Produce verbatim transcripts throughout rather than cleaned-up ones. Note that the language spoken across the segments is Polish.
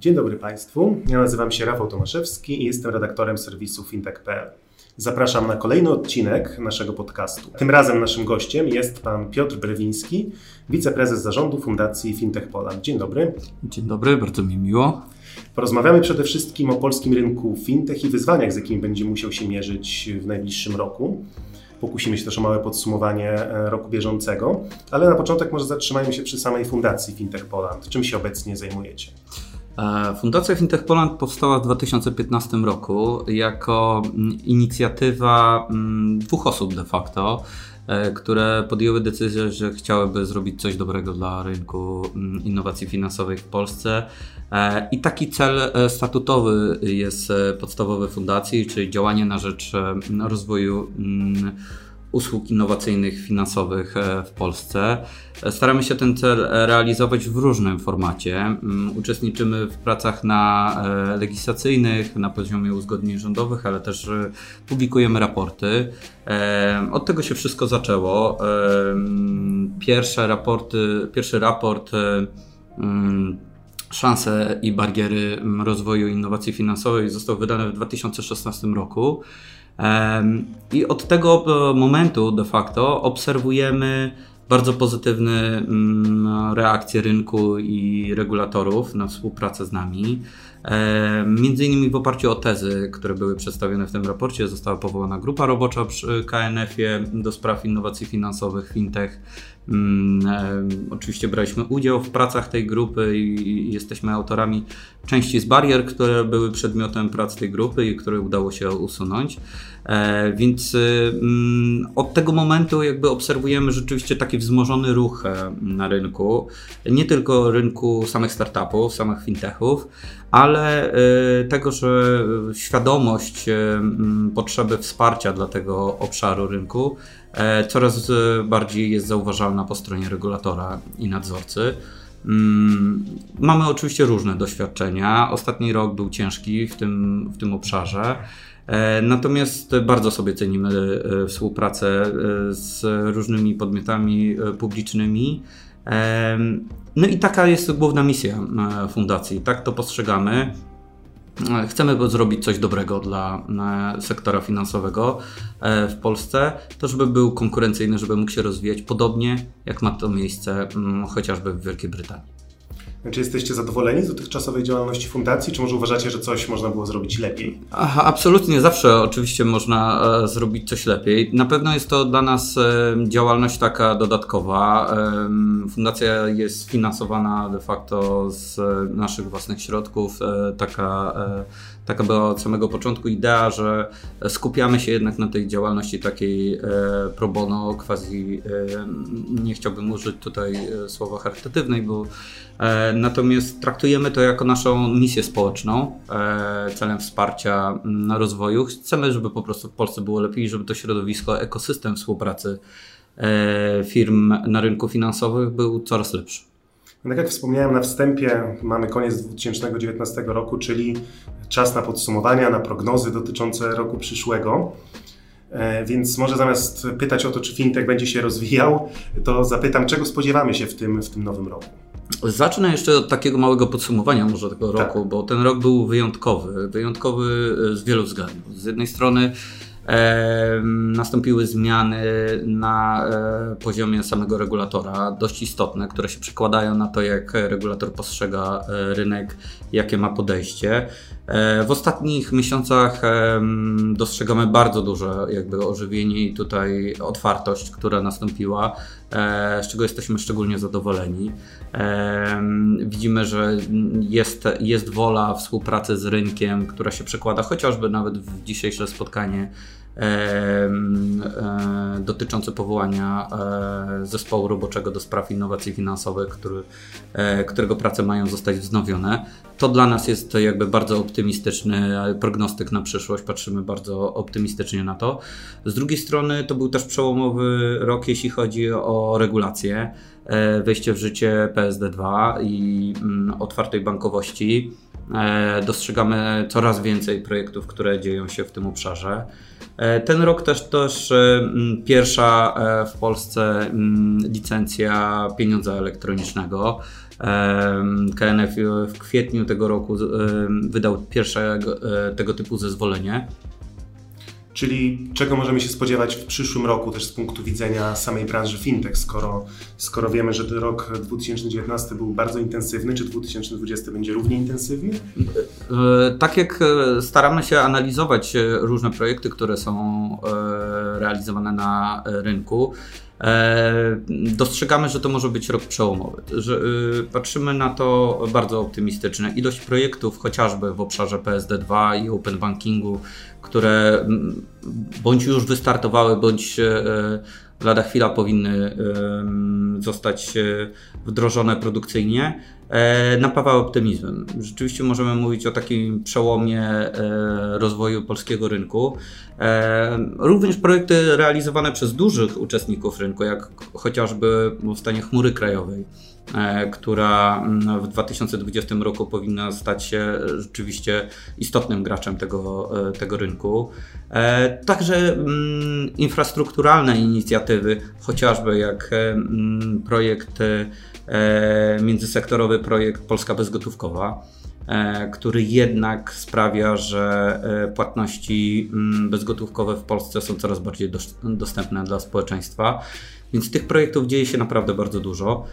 Dzień dobry Państwu, ja nazywam się Rafał Tomaszewski i jestem redaktorem serwisu fintech kropka p l. Zapraszam na kolejny odcinek naszego podcastu. Tym razem naszym gościem jest pan Piotr Brewiński, wiceprezes zarządu Fundacji Fintech Poland. Dzień dobry. Dzień dobry, bardzo mi miło. Porozmawiamy przede wszystkim o polskim rynku fintech i wyzwaniach, z jakimi będzie musiał się mierzyć w najbliższym roku. Pokusimy się też o małe podsumowanie roku bieżącego, ale na początek może zatrzymajmy się przy samej Fundacji Fintech Poland. Czym się obecnie zajmujecie? Fundacja Fintech Poland powstała w dwa tysiące piętnastym roku jako inicjatywa dwóch osób de facto, które podjęły decyzję, że chciałyby zrobić coś dobrego dla rynku innowacji finansowej w Polsce. I taki cel statutowy jest podstawowy fundacji, czyli działanie na rzecz rozwoju usług innowacyjnych finansowych w Polsce. Staramy się ten cel realizować w różnym formacie. Uczestniczymy w pracach na legislacyjnych, na poziomie uzgodnień rządowych, ale też publikujemy raporty. Od tego się wszystko zaczęło. Pierwsze raporty, pierwszy raport Szanse i bariery rozwoju innowacji finansowej został wydany w dwa tysiące szesnastym roku. I od tego momentu de facto obserwujemy bardzo pozytywne reakcje rynku i regulatorów na współpracę z nami. Między innymi w oparciu o tezy, które były przedstawione w tym raporcie, została powołana grupa robocza przy K N F-ie do spraw innowacji finansowych, fintech. Oczywiście braliśmy udział w pracach tej grupy i jesteśmy autorami części z barier, które były przedmiotem prac tej grupy i które udało się usunąć. Więc od tego momentu jakby obserwujemy rzeczywiście taki wzmożony ruch na rynku, nie tylko rynku samych startupów, samych fintechów, ale tego, że świadomość potrzeby wsparcia dla tego obszaru rynku coraz bardziej jest zauważalna po stronie regulatora i nadzorcy. Mamy oczywiście różne doświadczenia. Ostatni rok był ciężki w tym, w tym obszarze. Natomiast bardzo sobie cenimy współpracę z różnymi podmiotami publicznymi. No i taka jest główna misja fundacji. Tak to postrzegamy. Chcemy zrobić coś dobrego dla sektora finansowego w Polsce, to żeby był konkurencyjny, żeby mógł się rozwijać podobnie jak ma to miejsce chociażby w Wielkiej Brytanii. Czy jesteście zadowoleni z dotychczasowej działalności fundacji, czy może uważacie, że coś można było zrobić lepiej? Aha, absolutnie, zawsze oczywiście można e, zrobić coś lepiej. Na pewno jest to dla nas e, działalność taka dodatkowa. E, fundacja jest finansowana de facto z naszych własnych środków. E, taka, e, taka była od samego początku idea, że skupiamy się jednak na tej działalności takiej e, pro bono, quasi, e, nie chciałbym użyć tutaj słowa charytatywnej, bo e, natomiast traktujemy to jako naszą misję społeczną, e, celem wsparcia na rozwoju. Chcemy, żeby po prostu w Polsce było lepiej, żeby to środowisko, ekosystem współpracy e, firm na rynku finansowym był coraz lepszy. Tak jak wspomniałem na wstępie, mamy koniec dwa tysiące dziewiętnastego roku, czyli czas na podsumowania, na prognozy dotyczące roku przyszłego. Więc może zamiast pytać o to, czy fintech będzie się rozwijał, to zapytam, czego spodziewamy się w tym, w tym nowym roku? Zacznę jeszcze od takiego małego podsumowania może tego roku, tak. Bo ten rok był wyjątkowy. Wyjątkowy z wielu względów. Z jednej strony E, nastąpiły zmiany na e, poziomie samego regulatora, dość istotne, które się przekładają na to, jak regulator postrzega e, rynek, jakie ma podejście. E, w ostatnich miesiącach e, dostrzegamy bardzo duże jakby ożywienie i tutaj otwartość, która nastąpiła, e, z czego jesteśmy szczególnie zadowoleni. E, widzimy, że jest, jest wola współpracy z rynkiem, która się przekłada chociażby nawet w dzisiejsze spotkanie E, e, dotyczące powołania e, zespołu roboczego do spraw innowacji finansowych, który, e, którego prace mają zostać wznowione. To dla nas jest jakby bardzo optymistyczny prognostyk na przyszłość, patrzymy bardzo optymistycznie na to. Z drugiej strony to był też przełomowy rok, jeśli chodzi o regulacje, e, wejście w życie P S D dwa i mm, otwartej bankowości. E, dostrzegamy coraz więcej projektów, które dzieją się w tym obszarze. Ten rok też, też pierwsza w Polsce licencja pieniądza elektronicznego. K N F w kwietniu tego roku wydał pierwsze tego typu zezwolenie. Czyli czego możemy się spodziewać w przyszłym roku też z punktu widzenia samej branży fintech, skoro, skoro wiemy, że ten rok dwa tysiące dziewiętnasty był bardzo intensywny, czy dwa tysiące dwudziesty będzie równie intensywny? Tak jak staramy się analizować różne projekty, które są realizowane na rynku, dostrzegamy, że to może być rok przełomowy. Że patrzymy na to bardzo optymistycznie. Ilość projektów chociażby w obszarze P S D dwa i open bankingu, które bądź już wystartowały, bądź lada chwila powinny zostać wdrożone produkcyjnie, napawa optymizmem. Rzeczywiście możemy mówić o takim przełomie rozwoju polskiego rynku. Również projekty realizowane przez dużych uczestników rynku, jak chociażby powstanie chmury krajowej, która w dwa tysiące dwudziestym roku powinna stać się rzeczywiście istotnym graczem tego, tego rynku. Także infrastrukturalne inicjatywy, chociażby jak projekt międzysektorowy, projekt Polska Bezgotówkowa, który jednak sprawia, że płatności bezgotówkowe w Polsce są coraz bardziej dostępne dla społeczeństwa. Więc tych projektów dzieje się naprawdę bardzo dużo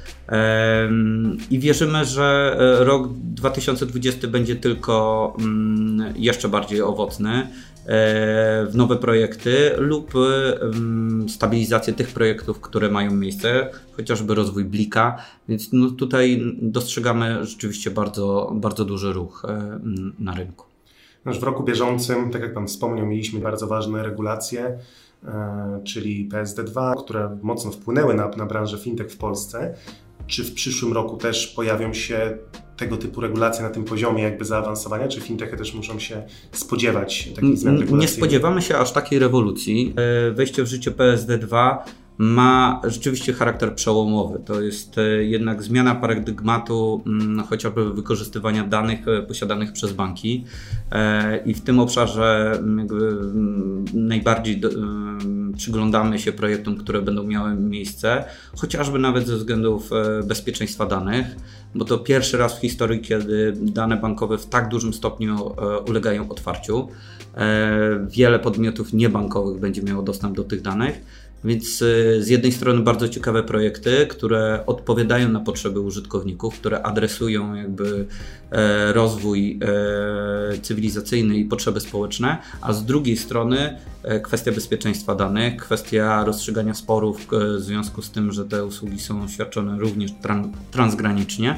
i wierzymy, że rok dwa tysiące dwudziesty będzie tylko jeszcze bardziej owocny w nowe projekty lub stabilizację tych projektów, które mają miejsce, chociażby rozwój Blika, więc no tutaj dostrzegamy rzeczywiście bardzo, bardzo duży ruch na rynku. W roku bieżącym, tak jak Pan wspomniał, mieliśmy bardzo ważne regulacje, czyli P S D dwa, które mocno wpłynęły na, na branżę fintech w Polsce. Czy w przyszłym roku też pojawią się tego typu regulacje na tym poziomie jakby zaawansowania, czy fintechy też muszą się spodziewać takich zmian regulacyjnych? Nie spodziewamy się aż takiej rewolucji. Wejście w życie P S D dwa ma rzeczywiście charakter przełomowy. To jest jednak zmiana paradygmatu chociażby wykorzystywania danych posiadanych przez banki i w tym obszarze jakby najbardziej do, przyglądamy się projektom, które będą miały miejsce, chociażby nawet ze względów bezpieczeństwa danych, bo to pierwszy raz w historii, kiedy dane bankowe w tak dużym stopniu ulegają otwarciu. Wiele podmiotów niebankowych będzie miało dostęp do tych danych. Więc z jednej strony bardzo ciekawe projekty, które odpowiadają na potrzeby użytkowników, które adresują jakby rozwój cywilizacyjny i potrzeby społeczne, a z drugiej strony kwestia bezpieczeństwa danych, kwestia rozstrzygania sporów w związku z tym, że te usługi są świadczone również transgranicznie.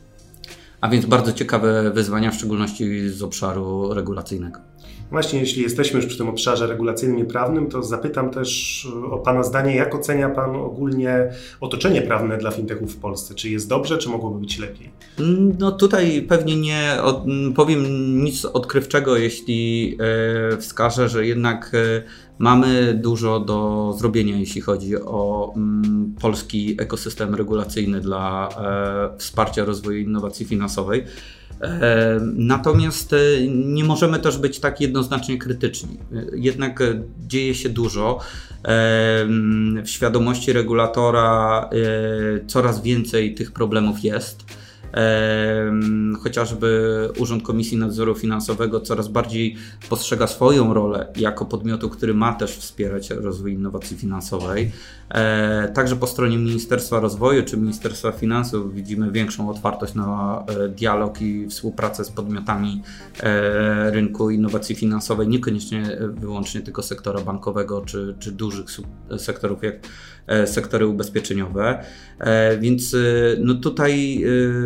A więc bardzo ciekawe wyzwania, w szczególności z obszaru regulacyjnego. Właśnie, jeśli jesteśmy już przy tym obszarze regulacyjnym i prawnym, to zapytam też o Pana zdanie, jak ocenia Pan ogólnie otoczenie prawne dla fintechów w Polsce? Czy jest dobrze, czy mogłoby być lepiej? No tutaj pewnie nie od, powiem nic odkrywczego, jeśli e, wskażę, że jednak e, mamy dużo do zrobienia, jeśli chodzi o m, polski ekosystem regulacyjny dla e, wsparcia rozwoju innowacji finansowej. Natomiast nie możemy też być tak jednoznacznie krytyczni. Jednak dzieje się dużo. W świadomości regulatora coraz więcej tych problemów jest. Chociażby Urząd Komisji Nadzoru Finansowego coraz bardziej postrzega swoją rolę jako podmiotu, który ma też wspierać rozwój innowacji finansowej. Także po stronie Ministerstwa Rozwoju czy Ministerstwa Finansów widzimy większą otwartość na dialog i współpracę z podmiotami rynku innowacji finansowej, niekoniecznie wyłącznie tylko sektora bankowego czy, czy dużych sektorów jak sektory ubezpieczeniowe. Więc no tutaj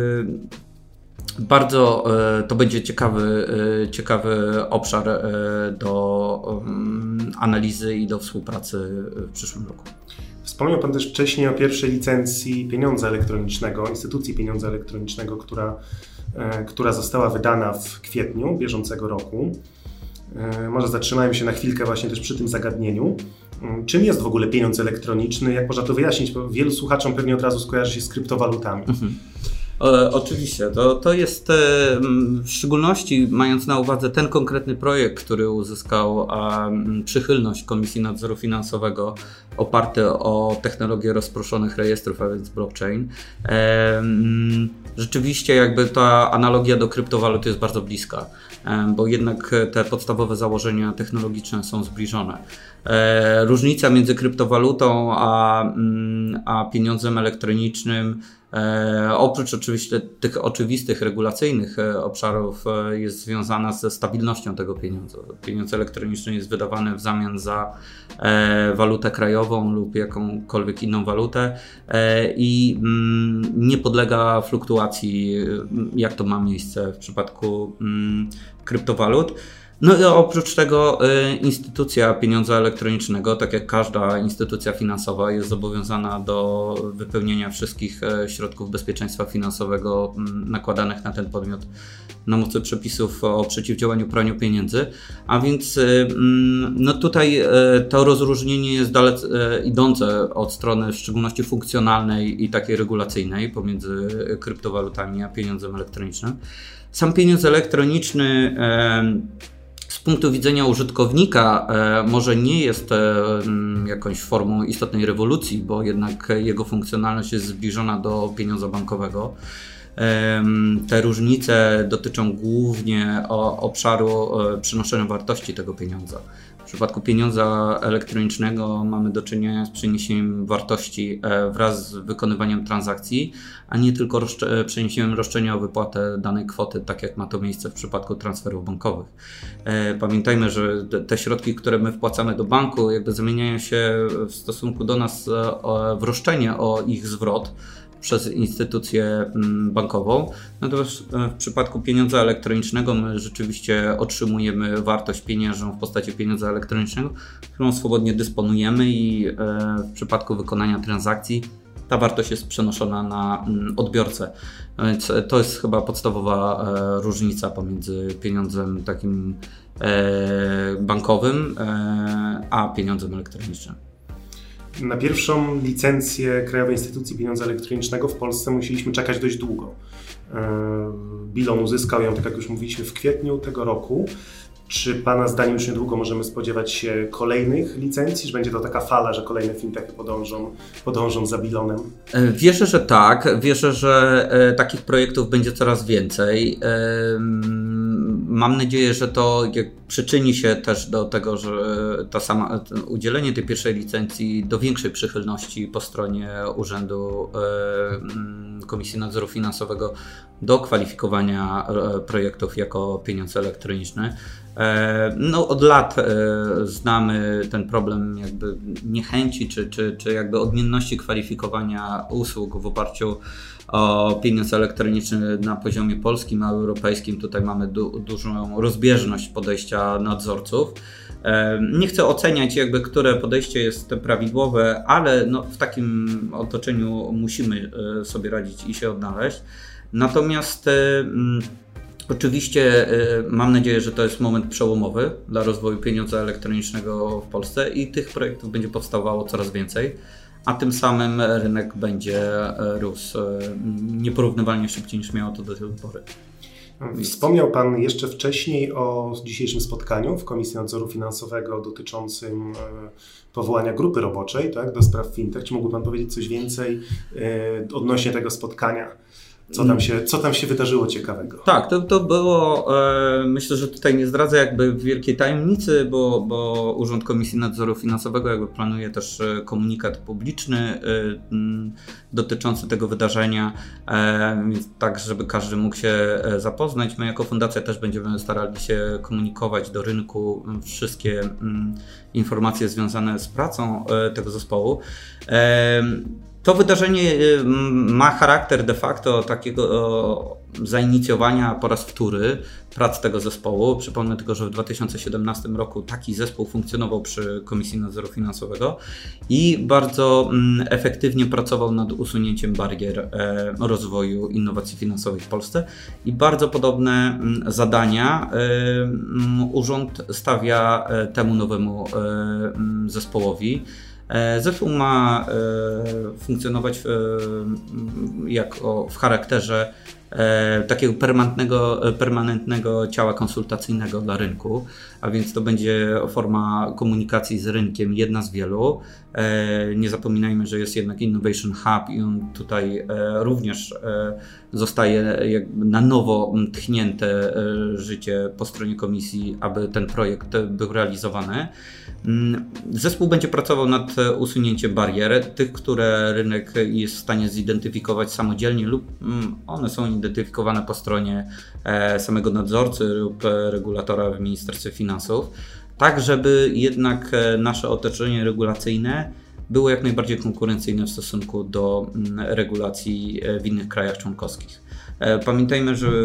bardzo to będzie ciekawy, ciekawy obszar do analizy i do współpracy w przyszłym roku. Wspomniał Pan też wcześniej o pierwszej licencji pieniądza elektronicznego, instytucji pieniądza elektronicznego, która, która została wydana w kwietniu bieżącego roku. Może zatrzymajmy się na chwilkę właśnie też przy tym zagadnieniu. Czym jest w ogóle pieniądz elektroniczny? Jak można to wyjaśnić? Bo wielu słuchaczom pewnie od razu skojarzy się z kryptowalutami. Mhm. O, oczywiście, to, to jest e, w szczególności mając na uwadze ten konkretny projekt, który uzyskał a, przychylność Komisji Nadzoru Finansowego oparty o technologię rozproszonych rejestrów, a więc blockchain. E, rzeczywiście jakby ta analogia do kryptowalut jest bardzo bliska, e, bo jednak te podstawowe założenia technologiczne są zbliżone. E, różnica między kryptowalutą a, a pieniądzem elektronicznym, E, oprócz oczywiście tych oczywistych regulacyjnych e, obszarów e, jest związana ze stabilnością tego pieniądza. Pieniądz elektroniczny jest wydawany w zamian za e, walutę krajową lub jakąkolwiek inną walutę e, i mm, nie podlega fluktuacji, jak to ma miejsce w przypadku mm, kryptowalut. No i oprócz tego y, instytucja pieniądza elektronicznego, tak jak każda instytucja finansowa, jest zobowiązana do wypełnienia wszystkich y, środków bezpieczeństwa finansowego y, nakładanych na ten podmiot na mocy przepisów o przeciwdziałaniu praniu pieniędzy. A więc y, y, no tutaj y, to rozróżnienie jest dalece y, idące od strony w szczególności funkcjonalnej i takiej regulacyjnej pomiędzy kryptowalutami a pieniądzem elektronicznym. Sam pieniądz elektroniczny y, z punktu widzenia użytkownika e, może nie jest e, jakąś formą istotnej rewolucji, bo jednak jego funkcjonalność jest zbliżona do pieniądza bankowego. E, te różnice dotyczą głównie o, obszaru e, przenoszenia wartości tego pieniądza. W przypadku pieniądza elektronicznego mamy do czynienia z przeniesieniem wartości wraz z wykonywaniem transakcji, a nie tylko roszcze- przeniesieniem roszczenia o wypłatę danej kwoty, tak jak ma to miejsce w przypadku transferów bankowych. Pamiętajmy, że te środki, które my wpłacamy do banku, jakby zamieniają się w stosunku do nas w roszczenie o ich zwrot przez instytucję bankową. Natomiast w przypadku pieniądza elektronicznego my rzeczywiście otrzymujemy wartość pieniężną w postaci pieniądza elektronicznego, którą swobodnie dysponujemy i w przypadku wykonania transakcji ta wartość jest przenoszona na odbiorcę. Więc to jest chyba podstawowa różnica pomiędzy pieniądzem takim bankowym a pieniądzem elektronicznym. Na pierwszą licencję Krajowej Instytucji Pieniądza Elektronicznego w Polsce musieliśmy czekać dość długo. Bilon uzyskał ją, tak jak już mówiliśmy, w kwietniu tego roku. Czy Pana zdaniem już niedługo możemy spodziewać się kolejnych licencji? Czy będzie to taka fala, że kolejne fintechy podążą, podążą za Bilonem? Wierzę, że tak. Wierzę, że e, takich projektów będzie coraz więcej. E, mam nadzieję, że to jak, przyczyni się też do tego, że ta sama, udzielenie tej pierwszej licencji do większej przychylności po stronie Urzędu e, Komisji Nadzoru Finansowego do kwalifikowania e, projektów jako pieniądz elektroniczny. No, od lat e, znamy ten problem jakby niechęci czy, czy, czy jakby odmienności kwalifikowania usług w oparciu o pieniądz elektroniczny na poziomie polskim a europejskim. Tutaj mamy du, dużą rozbieżność podejścia nadzorców. E, nie chcę oceniać jakby, które podejście jest prawidłowe, ale no, w takim otoczeniu musimy sobie radzić i się odnaleźć. Natomiast e, Oczywiście y, mam nadzieję, że to jest moment przełomowy dla rozwoju pieniądza elektronicznego w Polsce i tych projektów będzie powstawało coraz więcej, a tym samym rynek będzie rósł nieporównywalnie szybciej niż miało to do tej pory. Wspomniał Pan jeszcze wcześniej o dzisiejszym spotkaniu w Komisji Nadzoru Finansowego dotyczącym powołania grupy roboczej, tak, do spraw fintech. Czy mógłby Pan powiedzieć coś więcej y, odnośnie tego spotkania? Co tam się, co tam się wydarzyło ciekawego? Tak, to, to było, e, myślę, że tutaj nie zdradzę jakby wielkiej tajemnicy, bo, bo Urząd Komisji Nadzoru Finansowego jakby planuje też komunikat publiczny e, m, dotyczący tego wydarzenia, e, więc tak, żeby każdy mógł się zapoznać. My jako fundacja też będziemy starali się komunikować do rynku wszystkie m, informacje związane z pracą e, tego zespołu. E, To wydarzenie ma charakter de facto takiego zainicjowania po raz wtóry prac tego zespołu. Przypomnę tylko, że w dwa tysiące siedemnastym roku taki zespół funkcjonował przy Komisji Nadzoru Finansowego i bardzo efektywnie pracował nad usunięciem barier rozwoju innowacji finansowych w Polsce i bardzo podobne zadania urząd stawia temu nowemu zespołowi. Zespół ma funkcjonować jako w charakterze takiego permanentnego, permanentnego ciała konsultacyjnego dla rynku, a więc to będzie forma komunikacji z rynkiem, jedna z wielu. Nie zapominajmy, że jest jednak Innovation Hub i on tutaj również zostaje jakby na nowo tchnięte życie po stronie komisji, aby ten projekt był realizowany. Zespół będzie pracował nad usunięciem barier, tych, które rynek jest w stanie zidentyfikować samodzielnie lub one są identyfikowane po stronie samego nadzorcy lub regulatora w Ministerstwie Finansów, tak żeby jednak nasze otoczenie regulacyjne było jak najbardziej konkurencyjne w stosunku do regulacji w innych krajach członkowskich. Pamiętajmy, że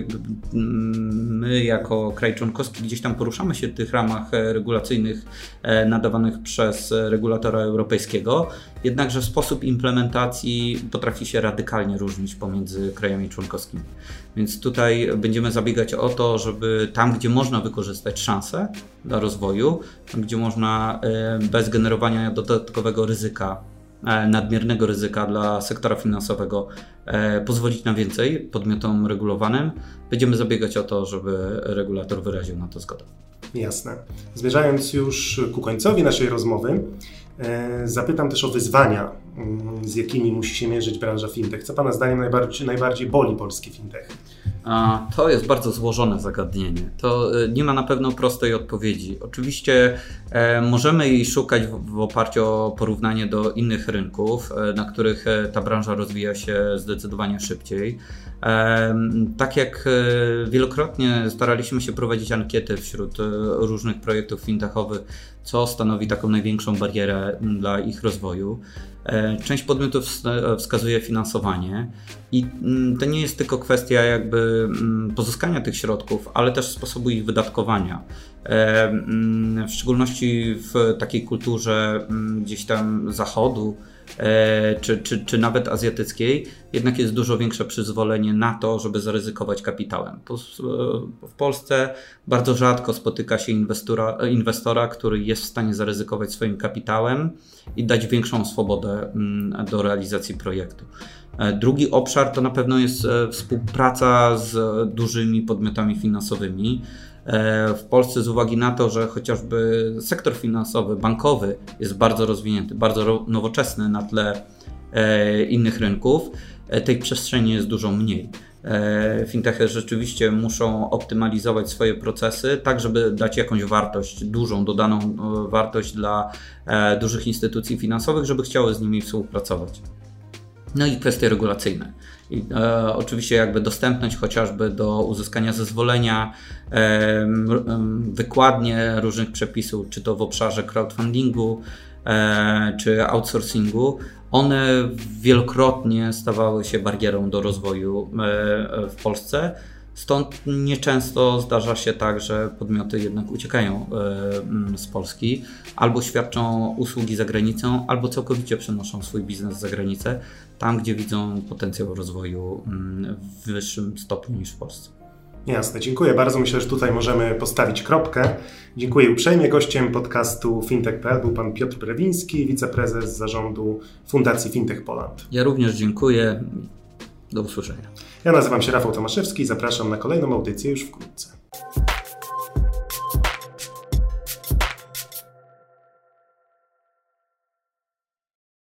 my jako kraj członkowski gdzieś tam poruszamy się w tych ramach regulacyjnych nadawanych przez regulatora europejskiego, jednakże sposób implementacji potrafi się radykalnie różnić pomiędzy krajami członkowskimi. Więc tutaj będziemy zabiegać o to, żeby tam, gdzie można wykorzystać szansę dla rozwoju, tam, gdzie można bez generowania dodatkowego ryzyka, nadmiernego ryzyka dla sektora finansowego e, pozwolić na więcej podmiotom regulowanym, będziemy zabiegać o to, żeby regulator wyraził na to zgodę. Jasne. Zmierzając już ku końcowi naszej rozmowy, e, zapytam też o wyzwania, m, z jakimi musi się mierzyć branża fintech. Co Pana zdaniem najbardziej, najbardziej boli polski fintech? A, to jest bardzo złożone zagadnienie. To e, nie ma na pewno prostej odpowiedzi. Oczywiście e, możemy jej szukać w, w oparciu o porównanie do innych rynków, e, na których e, ta branża rozwija się zdecydowanie szybciej. E, tak jak e, wielokrotnie staraliśmy się prowadzić ankiety wśród e, różnych projektów fintechowych, co stanowi taką największą barierę dla ich rozwoju. Część podmiotów wskazuje finansowanie i to nie jest tylko kwestia jakby pozyskania tych środków, ale też sposobu ich wydatkowania. W szczególności w takiej kulturze gdzieś tam zachodu, Czy, czy, czy nawet azjatyckiej, jednak jest dużo większe przyzwolenie na to, żeby zaryzykować kapitałem. W Polsce bardzo rzadko spotyka się inwestora, inwestora, który jest w stanie zaryzykować swoim kapitałem i dać większą swobodę do realizacji projektu. Drugi obszar to na pewno jest współpraca z dużymi podmiotami finansowymi. W Polsce z uwagi na to, że chociażby sektor finansowy, bankowy jest bardzo rozwinięty, bardzo nowoczesny na tle innych rynków, tej przestrzeni jest dużo mniej. Fintechy rzeczywiście muszą optymalizować swoje procesy tak, żeby dać jakąś wartość, dużą dodaną wartość dla dużych instytucji finansowych, żeby chciały z nimi współpracować. No i kwestie regulacyjne. I, e, oczywiście jakby dostępność chociażby do uzyskania zezwolenia, e, wykładnie różnych przepisów, czy to w obszarze crowdfundingu, e, czy outsourcingu, one wielokrotnie stawały się barierą do rozwoju e, w Polsce. Stąd nieczęsto zdarza się tak, że podmioty jednak uciekają z Polski, albo świadczą usługi za granicą, albo całkowicie przenoszą swój biznes za granicę, tam gdzie widzą potencjał rozwoju w wyższym stopniu niż w Polsce. Jasne, dziękuję bardzo. Myślę, że tutaj możemy postawić kropkę. Dziękuję uprzejmie. Gościem podcastu fintech kropka p l był pan Piotr Brewiński, wiceprezes zarządu Fundacji Fintech Poland. Ja również dziękuję. Do usłyszenia. Ja nazywam się Rafał Tomaszewski i zapraszam na kolejną audycję już wkrótce.